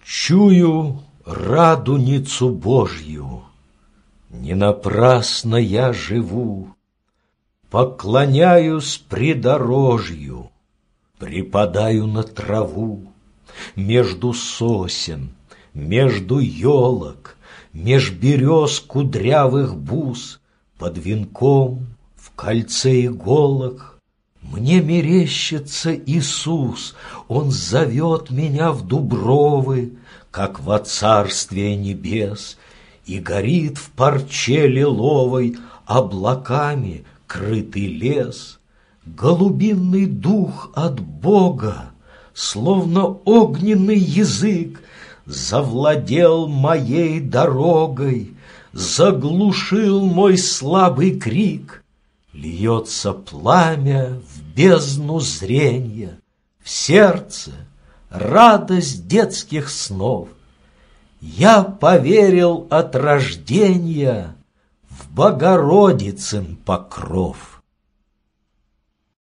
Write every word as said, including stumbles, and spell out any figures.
Чую радуницу Божью, не напрасно я живу, поклоняюсь придорожью, припадаю на траву, между сосен, между елок, меж берез кудрявых бус, под венком, в кольце иголок. Мне мерещится Иисус, Он зовет меня в дубровы, как во царствие небес, и горит в парче лиловой облаками крытый лес. Голубиный дух от Бога, словно огненный язык, завладел моей дорогой, заглушил мой слабый крик. Льется пламя в бездну зренья, в сердце радость детских снов. Я поверил от рождения в Богородицын покров.